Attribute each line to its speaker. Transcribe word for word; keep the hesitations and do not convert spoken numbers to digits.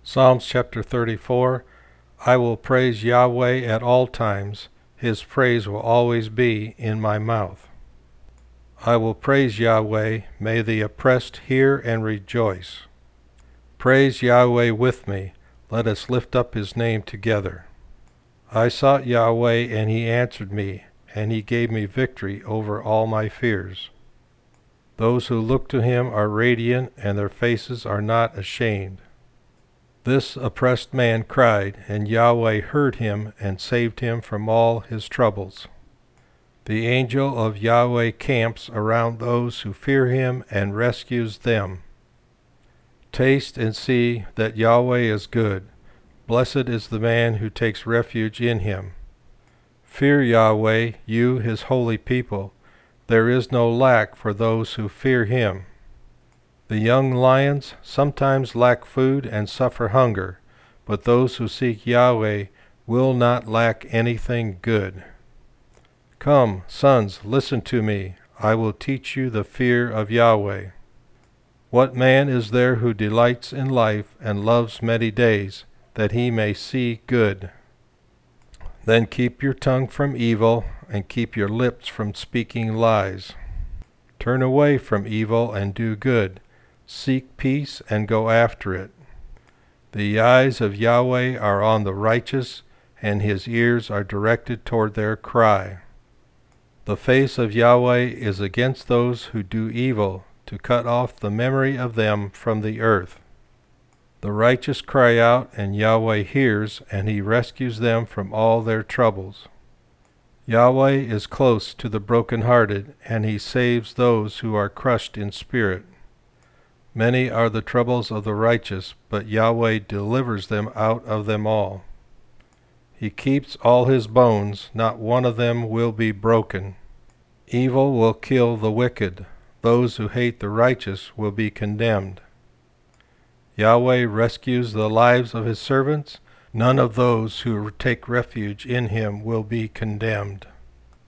Speaker 1: Psalms chapter thirty-four. I will praise Yahweh at all times. His praise will always be in my mouth. I will praise Yahweh. May the oppressed hear and rejoice. Praise Yahweh with me. Let us lift up his name together. I sought Yahweh, and he answered me, and he gave me victory over all my fears. Those who look to him are radiant, and their faces are not ashamed. This oppressed man cried, and Yahweh heard him and saved him from all his troubles. The angel of Yahweh camps around those who fear him and rescues them. Taste and see that Yahweh is good. Blessed is the man who takes refuge in him. Fear Yahweh, you his holy people. There is no lack for those who fear him. The young lions sometimes lack food and suffer hunger, but those who seek Yahweh will not lack anything good. Come, sons, listen to me. I will teach you the fear of Yahweh. What man is there who delights in life and loves many days, that he may see good? Then keep your tongue from evil, and keep your lips from speaking lies. Turn away from evil and do good. Seek peace and go after it. The eyes of Yahweh are on the righteous, and his ears are directed toward their cry. The face of Yahweh is against those who do evil, to cut off the memory of them from the earth. The righteous cry out, and Yahweh hears, and he rescues them from all their troubles. Yahweh is close to the brokenhearted, and he saves those who are crushed in spirit. Many are the troubles of the righteous, but Yahweh delivers them out of them all. He keeps all his bones, not one of them will be broken. Evil will kill the wicked. Those who hate the righteous will be condemned. Yahweh rescues the lives of his servants. None of those who take refuge in him will be condemned.